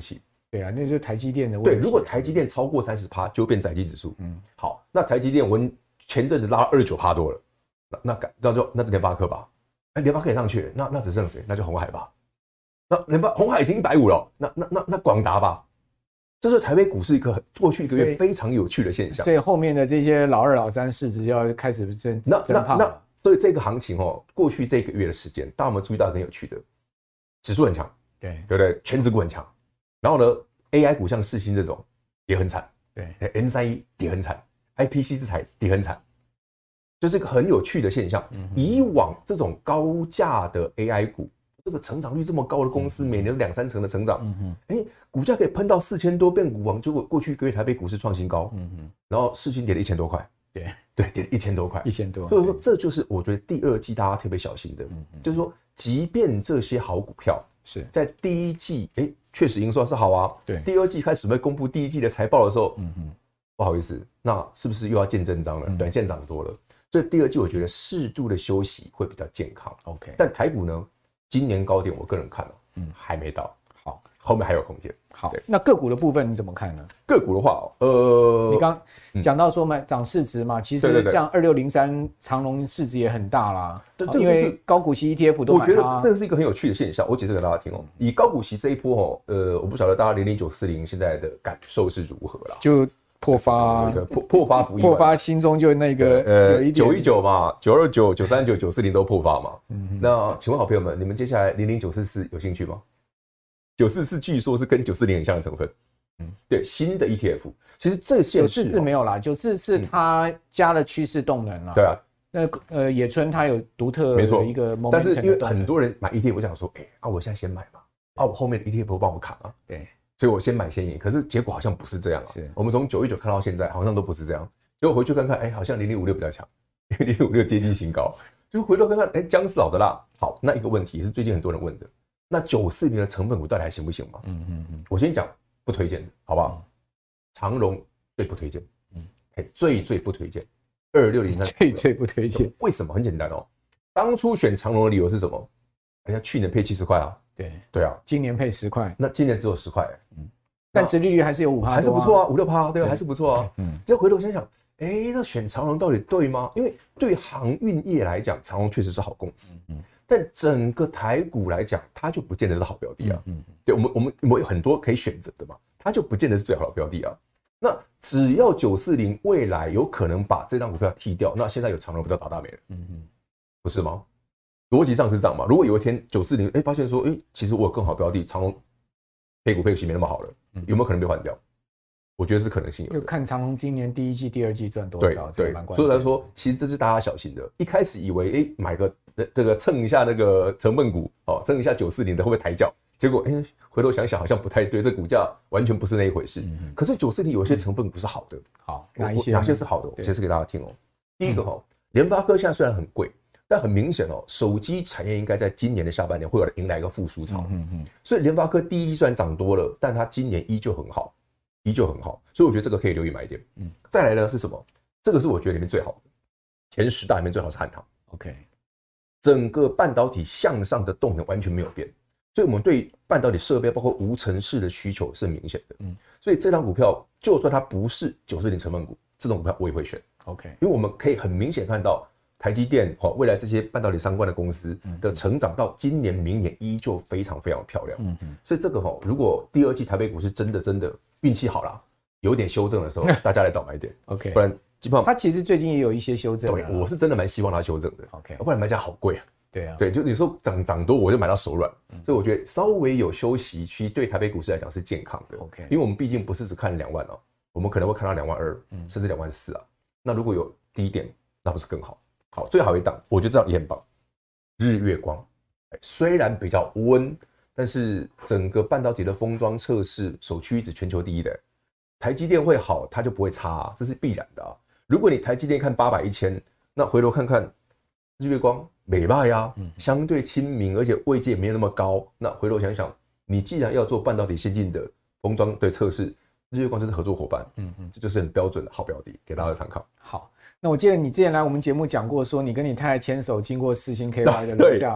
对啊，那就是台积电的问题。 对，如果台积电超过 百分之三十 就会变载基指数。嗯，好，那台积电我们前阵子拉到 二十九趴 多了，那那那就那就联发科吧。哎，联发科也上去，那那只剩谁？那就鸿海吧。那联发鸿海已经一百五了，那那那那广达吧。这是台北股市一个过去一个月非常有趣的现象。 所以后面的这些老二、老三市值要开始增那增胖了。 那所以这个行情哦，过去这个月的时间，大家有没有注意到很有趣的？指数很强， 对对不对？全指股很强，然后呢 ，A I 股像世芯这种也很惨， 对 ，M 三一跌很惨 ，I P C 制裁跌很惨，就是一个很有趣的现象。嗯、以往这种高价的 A I 股，这个成长率这么高的公司，每年两三成的成长，嗯哎，股价可以喷到四千多，变股王。结果过去一个月台北股市创新高，嗯哼，然后世芯跌了一千多块， 对对，跌了一千多块， 一千多。 所以说这就是我觉得第二季大家特别小心的，嗯、就是说，即便这些好股票是在第一季，哎，确实营收是好啊， 对， 第二季开始准备公布第一季的财报的时候，嗯哼，不好意思，那是不是又要见真章了？嗯、短线涨多了，所以第二季我觉得适度的休息会比较健康。 OK， 但台股呢，今年高点我个人看了，嗯，还没到， 好， 后面还有空间。 好，那个股的部分你怎么看呢？ 个股的话，呃， 你刚讲到说嘛，涨市值嘛，其实像二六零三长荣市值也很大啦， 对对对， 因为高股息 E T F 都买它。 我觉得这个是一个很有趣的现象，我解释给大家听哦。以高股息这一波哦，呃，我不晓得大家零零九四零现在的感受是如何啦， 就破发， 破破发不意外， 破发心中就那个呃九一九嘛，九二九、九三九、九四零都破发嘛。嗯，那请问好朋友们，你们接下来零零九四四有兴趣吗？九四四据说是跟九四零很像的成分，嗯，对，新的 E T F， 其实这现是九四四没有啦，九四四它加了趋势动能啦， 对啊， 那呃野村它有独特的一个 momentum， 但是因为很多人买 E T F， 我想说，哎、欸、啊，我现在先买嘛，啊，我后面 E T F 帮我砍啊， 对， 所以我先买先赢，可是结果好像不是这样啊， 是我们从九一九看到现在，好像都不是这样，结果回去看看，哎、欸，好像零零五六比较强，因为零零五六接近新高，就回头看看，哎、欸，姜是老的辣。好，那一个问题是最近很多人问的。那九四零的成分股到底还行不行嘛？嗯嗯嗯，我先讲不推荐的，好不好？嗯、长荣最不推荐，嗯，最最不推荐，二六零三最最不推荐。 为什么？很简单哦，当初选长荣的理由是什么？人家去年配七十块啊， 对对啊， 今年配十块， 那今年只有十块，嗯， 但殖利率还是有五趴， 还是不错啊，五六趴，对啊，还是不错啊。 嗯， 就回头想想，哎、欸，那选长荣到底对吗？因为对航运业来讲，长荣确实是好公司，嗯。但整个台股来讲，它就不见得是好标的啊。嗯，对，我们我们我们有很多可以选择的嘛，它就不见得是最好的标的啊。那只要九四零未来有可能把这张股票剔掉，那现在有长荣不叫倒大霉了，嗯嗯，不是吗？逻辑上是这样嘛。如果有一天九四零哎发现说，哎、欸，其实我有更好标的，长荣配股配息没那么好了，有没有可能被换掉？我觉得是可能性有的。 就看长荣今年第一季、第二季赚多少， 对对，所以来说，其实这是大家小心的。一开始以为，哎、欸，买个这个蹭一下那个成分股，哦，蹭一下九四零的会不会抬轿？结果，哎、欸，回头想想好像不太对，这股价完全不是那一回事。嗯、可是九四零有些成分股是好的， 好，哪一些？ 哪些是好的？我解释给大家听哦。第一个哈、哦，联发科现在虽然很贵，但很明显哦，手机产业应该在今年的下半年会有迎来一个复苏潮。嗯嗯，所以联发科第一季虽然涨多了，但它今年依旧很好。依旧很好，所以我觉得这个可以留意买点。嗯，再来呢是什么？这个是我觉得里面最好的，前十大里面最好是汉唐。 OK， 整个半导体向上的动能完全没有变，所以我们对半导体设备包括无尘室的需求是很明显的。嗯，所以这张股票就算它不是九四零成分股，这种股票我也会选。 OK， 因为我们可以很明显看到台积电哦，未来这些半导体相关的公司的成长到今年、明年依旧非常非常漂亮。嗯嗯，所以这个哈，如果第二季台北股市真的真的运气好啦，有点修正的时候，大家来找买点。 OK， 不然基本上它其实最近也有一些修正。 对，我是真的蛮希望它修正的。 OK， 不然买家好贵啊。 对啊， 对，就有时候涨涨多我就买到手软，嗯、所以我觉得稍微有休息期对台北股市来讲是健康的。 OK， 因为我们毕竟不是只看两万哦，我们可能会看到两万二，甚至两万四啊。那如果有低点，那不是更好？好，最好一档，我觉得这样也很棒。日月光虽然比较温，但是整个半导体的封装测试首屈一指，全球第一的。台积电会好，它就不会差、啊，这是必然的啊。如果你台积电看八百一千，那回头看看日月光美败呀，相对亲民，而且位阶也没有那么高。那回头想想，你既然要做半导体先进的封装的测试，日月光就是合作伙伴，嗯嗯，这就是很标准的好标的，给大家参考。 好。那我记得你之前来我们节目讲过，说你跟你太太牵手经过世新 K Y 的楼下嘛，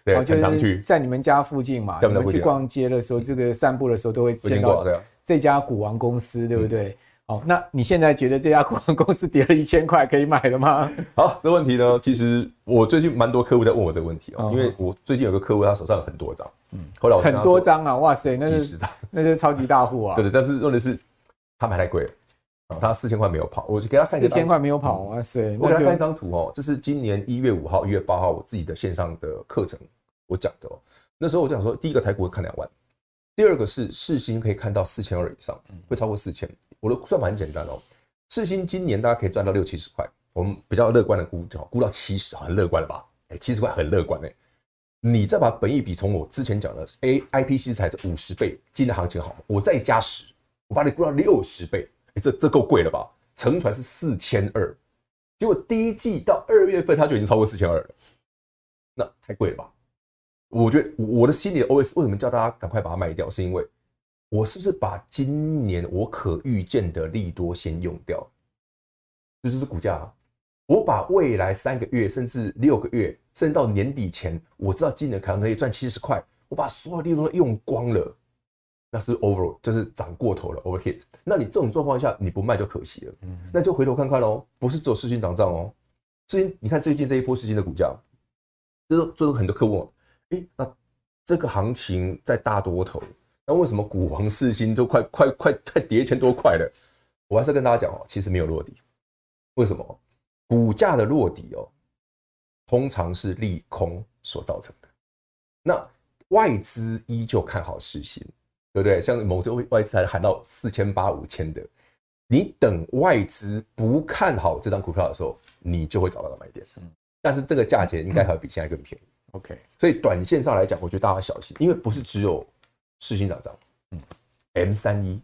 对， 哦，就很常去是在你们家附近嘛，你们去逛街的时候，这个散步的时候都会见到这家股王公司，对不对？嗯哦，那你现在觉得这家股王公司跌了一千块可以买了吗？ 好，这问题呢，其实我最近蛮多客户在问我这个问题哦，因为我最近有个客户他手上有很多张，嗯，后来我很多张啊，哇塞，那是几十张， 那是超级大户啊。 对对，但是问题是他买太贵了，哦，他四千块没有跑，我就给他看一四千块没有跑，哇塞， 我给他看一张图哦，这是今年一月五号、一月八号我自己的线上的课程我讲的哦，那时候我就想说，第一个台股会看两万。第二个是世芯可以看到四千二以上，会超过四千。我的算法很简单哦，世芯今年大家可以赚到六七十块，我们比较乐观的估，估到七十，很乐观了吧？哎，七十块很乐观哎。你再把本益比从我之前讲的 A I P C 才是五十倍，今年行情好吗？我再加十，我把你估到六十倍，哎，这这够贵了吧？乘船是四千二，结果第一季到二月份它就已经超过四千二了，那太贵了吧？我觉得我的心里的 O S 为什么叫大家赶快把它卖掉，是因为我是不是把今年我可预见的利多先用掉？这就是股价啊。我把未来三个月甚至六个月，甚至到年底前，我知道今年可能可以赚七十块，我把所有利润都用光了，那是 over， 就是涨过头了 overhit。那你这种状况下你不卖就可惜了，那就回头看看咯，不是只有世芯涨涨哦。世芯，你看最近这一波世芯的股价，这都这都很多客户问我。哎，那这个行情在大多头，那为什么股王世芯就快快快快跌一千多块了？我还是跟大家讲哦，其实没有落底。为什么？股价的落底哦，通常是利空所造成的。那外资依旧看好世芯，对不对？像某些外资还喊到四千八、五千的，你等外资不看好这张股票的时候，你就会找到买点。但是这个价钱应该还会比现在更便宜。 OK， 所以短线上来讲，我觉得大家小心，因为不是只有世芯涨涨，嗯 ，M 三一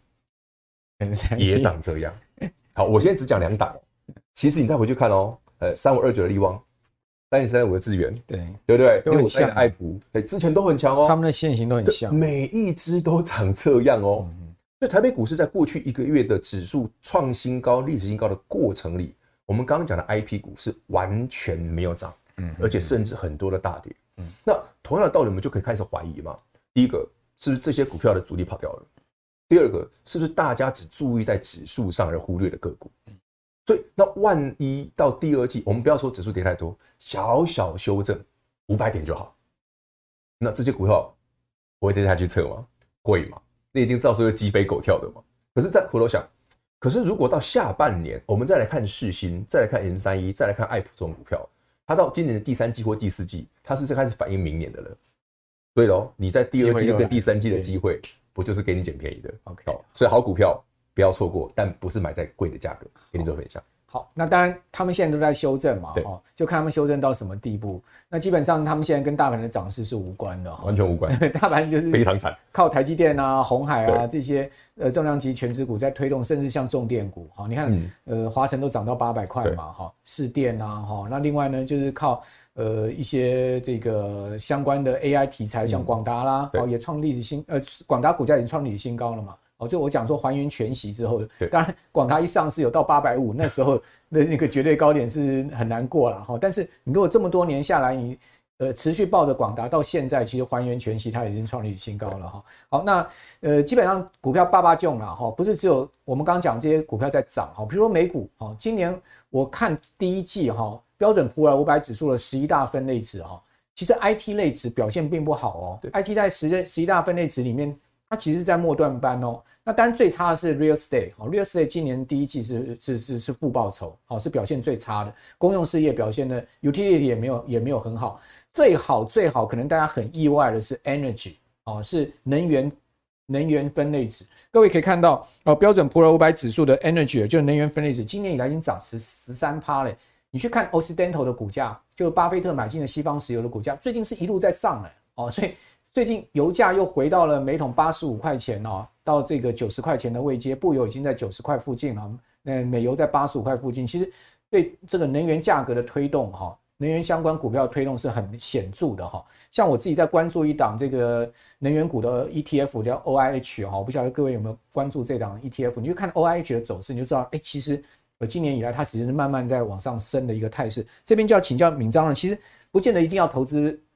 M 三一也长这样。好，我现在只讲两档，其实你再回去看哦，呃，三五二九的力旺，三零三五的智原， 对对不对？ 都很像。 爱普，对，之前都很强哦， 他们的线型都很像， 每一只都长这样哦。嗯、所以台北股市在过去一个月的指数创新高、历史新高的过程里，我们刚刚讲的 I P 股是完全没有涨。嗯，而且甚至很多的大跌。嗯，那同样的道理，我们就可以开始怀疑嘛。第一个，是不是这些股票的主力跑掉了？第二个，是不是大家只注意在指数上而忽略了个股？所以，那万一到第二季，我们不要说指数跌太多，小小修正五百点就好。那这些股票不会接下去测吗？会嘛？那一定是到时候鸡飞狗跳的嘛。可是再回头想，可是如果到下半年，我们再来看世芯，再来看 M 三一，再来看爱普这种股票。它到今年的第三季或第四季，它是开始反映明年的了。对喽，你在第二季跟第三季的机会，不就是给你捡便宜的 ？OK， 所以好股票不要错过，但不是买在贵的价格，给你做分享。 好，那当然他们现在都在修正嘛，哦，就看他们修正到什么地步。那基本上他们现在跟大盘的涨势是无关的， 完全无关。 大盘就是非常惨， 靠台积电啊、鸿海啊这些呃重量级全指股在推动，甚至像重电股，好，你看、嗯、呃华晨都涨到八百块嘛，哈，士电啊，哈，那另外呢就是靠呃一些这个相关的 A I 题材，像广达啦，哦、嗯、也创历史新呃广达股价已经创历史新高了嘛。哦，就我讲说还原全息之后，当然广达一上市有到八百五，那时候的那个绝对高点是很难过了哈。但是你如果这么多年下来，你呃持续抱着广达到现在，其实还原全息它已经创历史新高了哈。好，那呃基本上股票爸爸囧了哈，不是只有我们刚刚讲这些股票在涨哈，比如说美股哈，今年我看第一季哈标准普尔五百指数的十一大分类指哈，其实 I T 类指表现并不好哦 ，I T 在十十一大分类指里面。它其实是在末段班哦，那当然最差的是 Real Estate， 好 ，Real Estate 今年第一季是是是是负报酬，好是表现最差的，公用事业表现的 Utility 也没有也没有很好，最好最好可能大家很意外的是 Energy， 哦是能源能源分类指，各位可以看到哦，标准普尔五百指数的 Energy 就是能源分类指，今年以来已经涨十十三趴嘞，你去看 Occidental 的股价，就巴菲特买进的西方石油的股价，最近是一路在上嘞，哦，所以。最近油价又回到了每桶八十五块钱哦，到这个九十块钱的位阶，布油已经在九十块附近了，那美油在八十五块附近，其实对这个能源价格的推动哈，能源相关股票的推动是很显著的哈。像我自己在关注一档这个能源股的 E T F 叫 O I H 哈，我不晓得各位有没有关注这档 E T F， 你就看 O I H 的走势，你就知道，哎，其实呃今年以来它其实是慢慢在往上升的一个态势。这边就要请教闵章了，其实不见得一定要投资。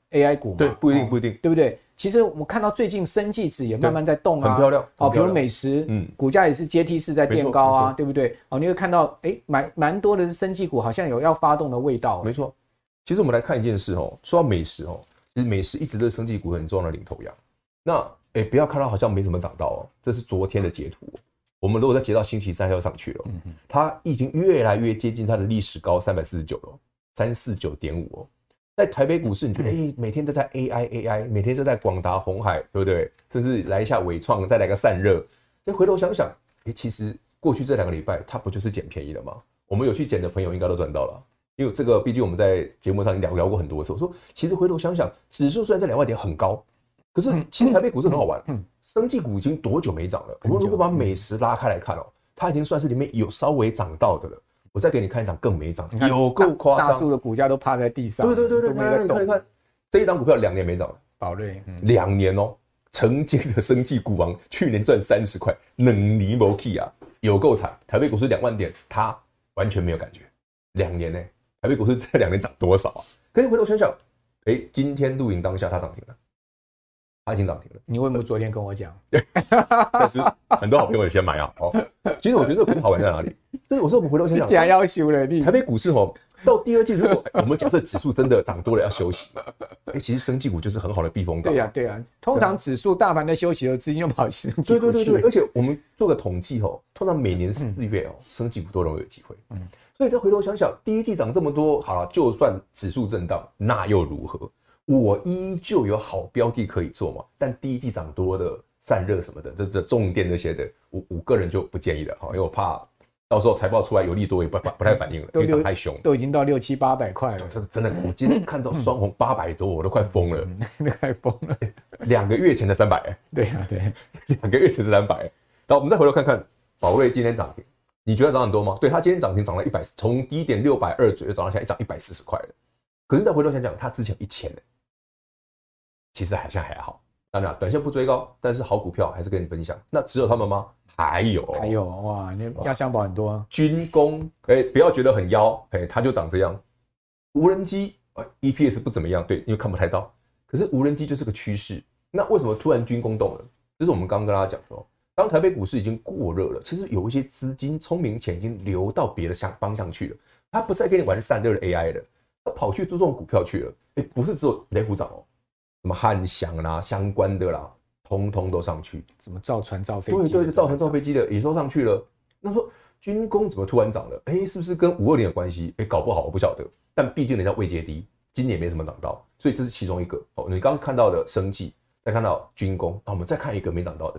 A I 股嘛？ 对，不一定，不一定， 对不对？其实我们看到最近生技指也慢慢在动啊， 很漂亮。 哦，比如美食，嗯，股价也是阶梯式在垫高啊，对不对？哦，你会看到，哎，蛮蛮多的是生技股，好像有要发动的味道。 没错。其实我们来看一件事哦，说到美食哦，其实美食一直都是生技股很重要的领头羊。那哎，不要看到好像没怎么涨到哦，这是昨天的截图。我们如果再截到星期三要上去了，嗯、它已经越来越接近它的历史高三百四十九了，三四九点五哦。在台北股市，你觉得哎、欸，每天都在 A I A I， 每天都在广达、鸿海，对不对？甚至来一下伟创，再来个散热。再回头想想，哎、欸，其实过去这两个礼拜，它不就是捡便宜了吗？我们有去捡的朋友应该都赚到了，因为这个毕竟我们在节目上聊聊过很多次。我说，其实回头想想，指数虽然在两万点很高，可是其实台北股市很好玩。嗯，生技股已经多久没涨了？我们如果把美食拉开来看哦，它已经算是里面有稍微涨到的了。我再给你看一档更没涨，有够夸张， 大数的股价都趴在地上。 对对对对， 都没在动。 你看你看，这一档股票两年没涨了， 宝瑞， 两、嗯、年哦，曾经的生技股王，去年赚三十块，能离没去啊，有够惨。台北股市两万点，它完全没有感觉。两年呢、欸，台北股市这两年涨多少啊？可是回头想想，哎、欸，今天录影当下它涨停了。它已经涨停了。 你为什么昨天跟我讲？ 但是很多好朋友也先买啊。哦，其实我觉得这个股好玩在哪里？就是我说我们回头想想， 假要求了你。 台北股市哦，到第二季，如果我们假设指数真的涨多了要休息，哎、欸，其实生技股就是很好的避风港。 对呀、啊、对呀、啊，通常指数大盘在休息的资金就跑生技股去。 对对对对，而且我们做个统计哦，通常每年四月哦，生技股都容易有机会。嗯，所以再回头想想，第一季涨这么多，好了，就算指数震荡，那又如何？我依旧有好标的可以做嘛，但第一季涨多的散热什么的，这这重电这些的，我我个人就不建议了哈，因为我怕到时候财报出来有利多也不不太反应了，因为涨太凶， 都已经到六七八百块了。 这是真的，我今天看到双红八百多，我都快疯了， 都快疯了。 两个月前的三百， 对啊对， 两个月前是三百。然后我们再回头看看宝瑞今天涨停，你觉得涨很多吗？对，它今天涨停涨了一百，从低点六百二左右涨到现在一涨一百四十块了。可是再回头想想，它之前有一千呢。其实好像还好，当然短线不追高，但是好股票还是跟你分享。那只有他们吗？还有， 还有哇，你压箱宝很多、啊。 军工，哎、欸，不要觉得很妖，哎、欸，它就长这样。无人机，呃 ，E P S 不怎么样，对，因为看不太到。可是无人机就是个趋势。那为什么突然军工动了？就是我们刚刚跟大家讲的，当台北股市已经过热了，其实有一些资金聪明钱已经流到别的向方向去了。他不再跟你玩散热的 A I 了，他跑去做这种股票去了。哎、欸，不是只有雷虎涨哦。什么汉翔啦、相关的啦，通通都上去。 什么造船造飞机？ 对对对，造船造飞机的也都上去了。那说军工怎么突然涨了？哎、欸，是不是跟五二零有关系？哎、欸，搞不好我不晓得。但毕竟人家位阶低，今年也没什么涨到，所以这是其中一个。哦，你刚刚看到的生技，再看到军工，那我们再看一个没涨到的，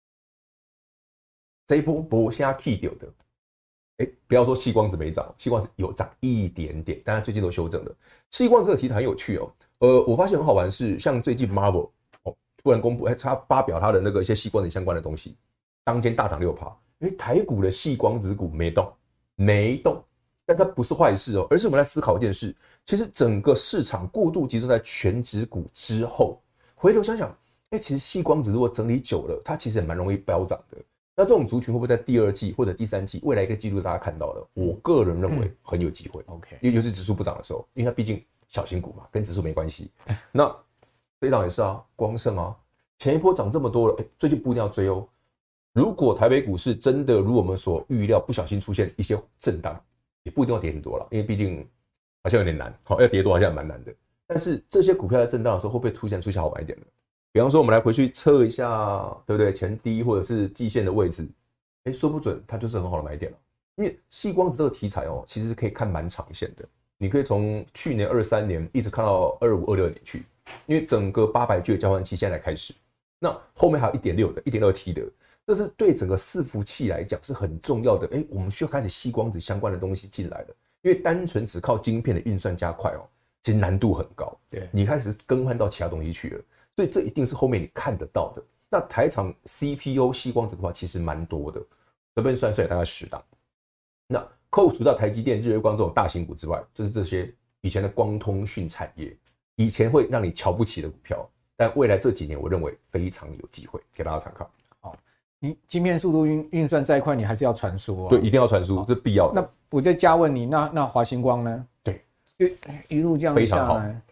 这一波博虾 key 掉的。哎、欸，不要说矽光子没涨，矽光子有涨一点点，但它最近都修正了。矽光子的题材很有趣哦。呃，我发现很好玩是，像最近 Marvel 哦，突然公布，哎，他发表他的那个一些矽光子相关的东西，当天大涨六趴。哎，台股的矽光子股没动，没动，但它不是坏事哦，而是我们来思考一件事，其实整个市场过度集中在全指股之后，回头想想，哎，其实矽光子如果整理久了，它其实也蛮容易飙涨的。那这种族群会不会在第二季或者第三季未来一个季度大家看到的？我个人认为很有机会。OK， 因为尤其指数不涨的时候，因为它毕竟小型股嘛，跟指数没关系。那这一档也是啊，光盛啊，前一波涨这么多了，哎，最近不一定要追哦。如果台北股市真的如我们所预料，不小心出现一些震荡，也不一定要跌很多了，因为毕竟好像有点难，好，要跌多好像蛮难的。但是这些股票在震荡的时候，会不会凸显出一些好玩一点的？比方说，我们来回去测一下，对不对？前低或者是季线的位置，哎，说不准它就是很好的买点了。因为矽光子这个题材哦，其实可以看蛮长线的。你可以从去年二三年一直看到二五、二六年去，因为整个八百 G 的交换器现在开始，那后面还有 一点六 的、一点二 T 的，这是对整个伺服器来讲是很重要的。哎，我们需要开始矽光子相关的东西进来了，因为单纯只靠晶片的运算加快哦，其实难度很高。对，你开始更换到其他东西去了。所以这一定是后面你看得到的。那台厂 C P U 矽光子的话，其实蛮多的，随便算算大概十档。那扣除到台积电、日月光这种大型股之外，就是这些以前的光通讯产业，以前会让你瞧不起的股票，但未来这几年我认为非常有机会，给大家参考。 好，你晶片速度运运算再快，你还是要传输哦。 对，一定要传输，这必要的。 那我再加问你，那那华星光呢？ 对， 就一路这样下来， 非常好。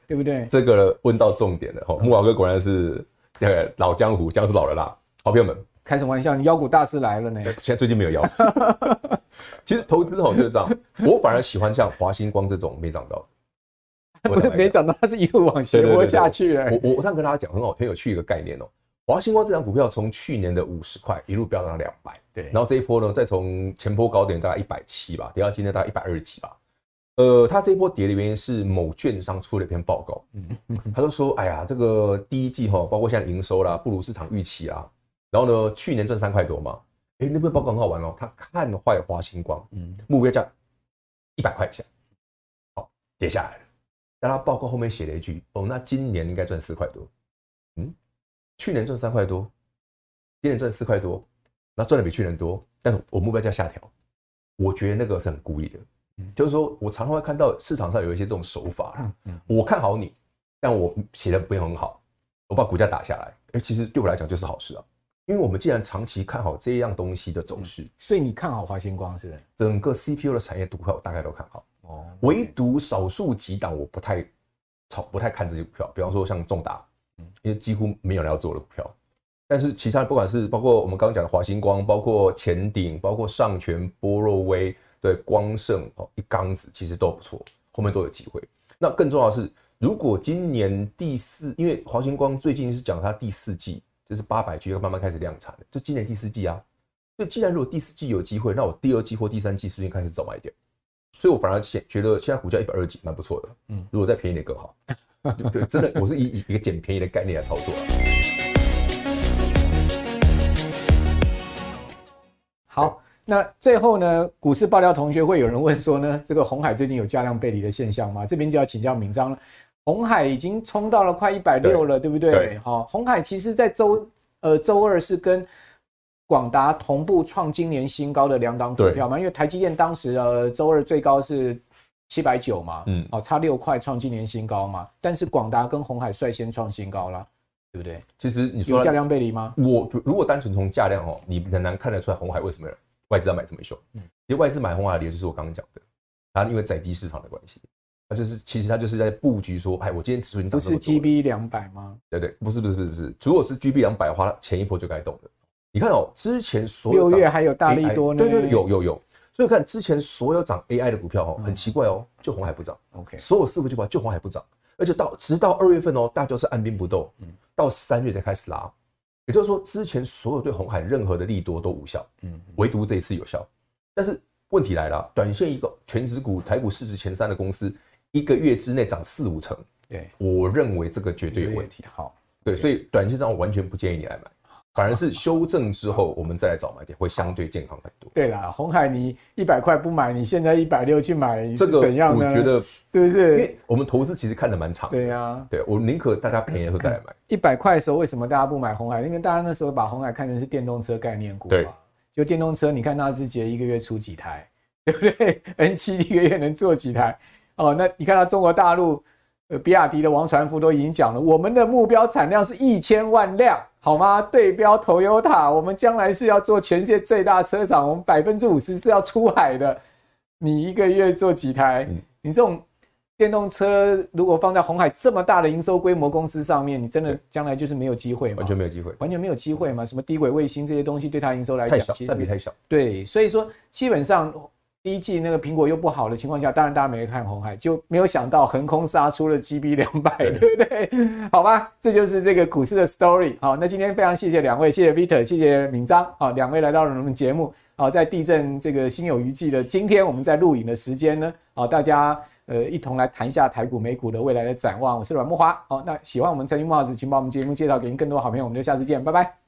对不对？ 这个问到重点了哈，木华哥果然是这个老江湖，姜是老人啦，好朋友们。 开什么玩笑？你妖股大师来了呢？ 现在最近没有妖。其实投资吼就是这样，我反而喜欢像华星光这种没涨到的。 不是没涨到，它是一路往斜坡下去了。 我我我上跟大家讲很好很有趣一个概念哦。华星光这张股票从去年的五十块一路飙到两百， 对， 然后这一波呢，再从前波高点大概一百七吧，跌到今天大概一百二十几吧。呃，它这一波跌的原因是某券商出了一篇报告，嗯，他就说，哎呀，这个第一季哈，包括现在营收啦，不如市场预期啦。然后呢，去年赚三块多嘛，哎，那篇报告很好玩哦，他看坏华星光，嗯，目标价一百块以下，好，跌下来了。但他报告后面写了一句，哦，那今年应该赚四块多，嗯，去年赚三块多，今年赚四块多，那赚的比去年多，但是我目标价下调，我觉得那个是很故意的，嗯，就是说我常常会看到市场上有一些这种手法啦，嗯嗯，我看好你，但我写的不会很好，我把股价打下来，哎，其实对我来讲就是好事啊。因为我们既然长期看好这样东西的走势，嗯， 所以你看好华星光是不是？ 整个 C P U 的产业股票我大概都看好，哦，唯独少数几档我不太炒，不太看这些股票，比方说像重达，因为几乎没有人要做的股票。但是其他不管是包括我们刚刚讲的华星光，包括前鼎，包括上权、波若威，对光盛哦一缸子，其实都不错，后面都有机会。那更重要的是，如果今年第四，因为华星光最近是讲它第四季。就是八百 G 要慢慢开始量产的，就今年第四季啊。所以既然如果第四季有机会，那我第二季或第三季是不是开始早买一点？所以我反而觉得现在股价一百二十几蛮不错的，嗯，如果再便宜点更好。对，真的，我是以一个捡便宜的概念来操作啊。 好，那最后呢，股市爆料同学会有人问说呢，这个鸿海最近有价量背离的现象吗？这边就要请教闵章了。鸿海已经冲到了快一百六了， 对, 对不对？对，好，鸿海其实在周呃周二是跟广达同步创今年新高的两档股票嘛，因为台积电当时呃周二最高是七百九嘛，嗯，好，差六块创今年新高嘛，但是广达跟鸿海率先创新高了，对不对？ 其实你说有价量背离吗？ 我如果单纯从价量哦，你很难看得出来鸿海为什么外资要买这么凶。嗯，其实外资买鸿海的理由就是我刚刚讲的，它因为载机市场的关系。他就是，其实他就是在布局说，哎，我今天指数已经涨这么多了。不是 G B 两百吗？对对，不是不是不是不是，如果是 G B 两百的话，前一波就该动的。你看哦，之前所有六月还有大利多呢， 对对对，有有有。所以看之前所有涨 A I 的股票哦，很奇怪哦，就鸿海不涨。OK， 所有四五九八就鸿海不涨，而且到直到二月份哦，大家就是按兵不动，嗯，到三月才开始拉。也就是说，之前所有对鸿海任何的利多都无效，嗯，唯独这一次有效。但是问题来了，短线一个全指股台股市值前三的公司。一个月之内涨四五成，对，我认为这个绝对有问题。好，对，所以短线上我完全不建议你来买，反而是修正之后我们再来找买点，会相对健康很多。对啦，鸿海你一百块不买，你现在一百六去买，这个怎样呢？我觉得是不是？因为我们投资其实看得蛮长的。对啊，对我宁可大家便宜的时候再来买。一百块的时候，为什么大家不买鸿海？因为大家那时候把鸿海看成是电动车概念股嘛。对，就电动车，你看纳智捷一个月出几台，对不对 ？N 七 一个月能做几台？哦，那你看到中国大陆，呃，比亚迪的王传福都已经讲了，我们的目标产量是一千万辆，好吗？对标 Toyota， 我们将来是要做全世界最大车厂，我们百分之五十是要出海的。你一个月做几台？嗯、你这种电动车如果放在鸿海这么大的营收规模公司上面，你真的将来就是没有机会嘛？完全没有机会，完全没有机会嘛？什么低轨卫星这些东西对它营收来讲，其实占比太小。对，所以说基本上。第一季那个苹果又不好的情况下，当然大家没看鸿海，就没有想到横空杀出了 G B 两百，对不对？好吧，这就是这个股市的 story。好，那今天非常谢谢两位，谢谢 Victor， 谢谢闵章，好，两位来到了我们节目。好，在地震这个心有余悸的今天，我们在录影的时间呢，好，大家呃一同来谈一下台股、美股的未来的展望。我是阮慕骅，好，那喜欢我们财经木老师，请把我们节目介绍给您更多好朋友，我们就下次见，拜拜。